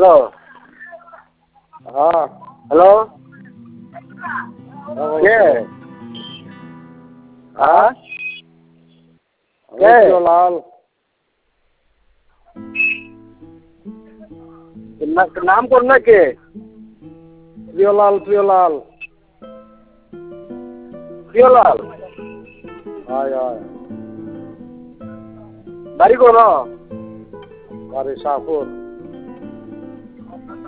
hello হ্যাঁ hello কে হ্যাঁ কে লাল নাম কোন না কে প্রিয়লাল প্রিয়লাল প্রিয়লাল হয় হয় বাড়ি কোন বাড়ি শাহপুর